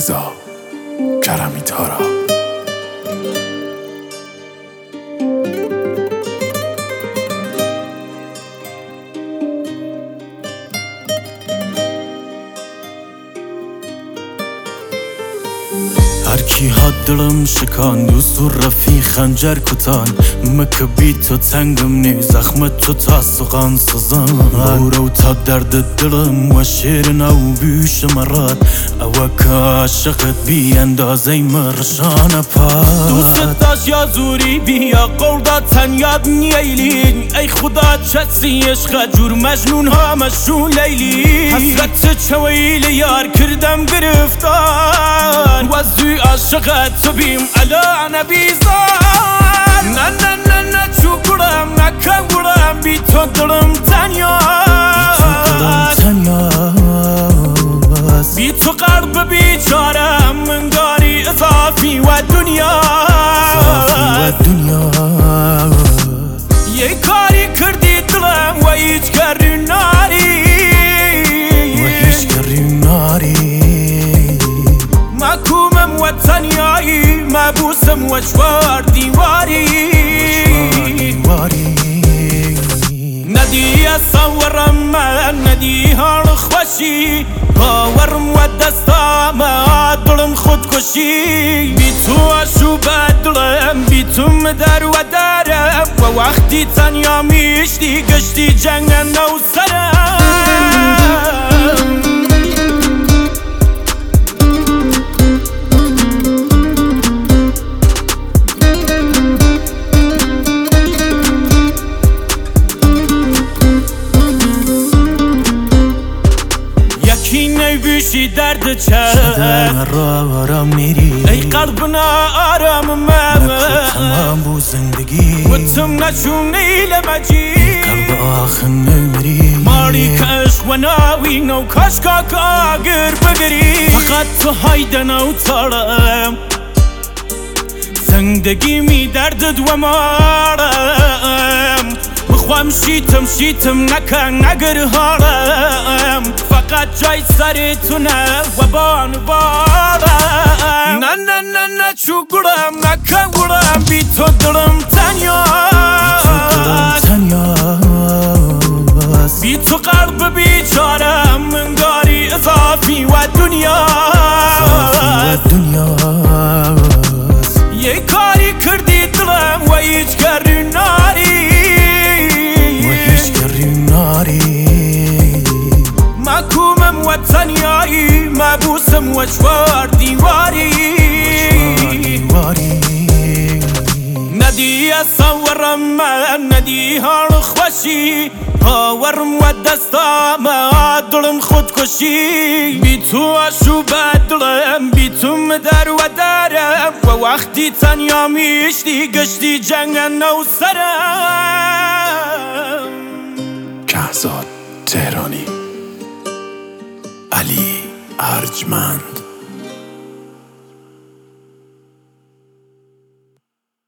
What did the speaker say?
رضا کرمی تارا. هر کی ها دلم شکاند و سور رفی خنجر کتان مکه بی تو تنگم نی زخمت تو تا سقان سزان برو تا درد دلم و شیر نو بیش مرات او که عاشقت بی اندازه مرشان پات دوست داشت یا زوری بیا قول داد تن یاد نیلین ای خدا چسی عشق جور مجنون ها مشون لیلی حسرت چویل یار کردم گرفتار وزوی عاشقت تو بیم علا نبیزار نه نه نه نه چو گرم نکم گرم بی تو دلم تنیاست بی تو قلب بیچارم منگاری اضافی و دنیا یه کاری کردی دلم و هیچ کاری ناری محکومم و تنیایی مبوسم و چوار دیواری ندی اصورم من ندی حال خوشی باورم و دستام دلم خودکشی بی تو آشوب دلم بی تو مدر و درم و وقتی تنیا میشتی گشتی جنگ نو سرم بیشی درد چه آرام میری ای قلبنا آرام تمام بو زندگی و تم نشونی لمجی قلب آخر نمیری ماری کشک و ناوین و کشکا کاگر بگری فقط تو هایدن و تارم زندگی می دردد و مارم بخوام شیتم نکن نگر هارم فقط جای سر تو نه و بان بارم نه نه نه نه چو گرم نکن گرم بی تو دلم تنیاست بی تو قلب بیچارم منگاری اضافی و دنیا یه کاری کردی دلم و هیچ کاری ناری محکومم و تنیایی مبوسم و چوار دیواری ندی اصورم من ندی حال خوشی باورم و دستام دلم خودکشی بی تو آشوب دلم بی تو مدر و درم و وقتی تنیا میشتی گشتی جنگ نو سرم. کهزاد تهرانی، علی ارجمند.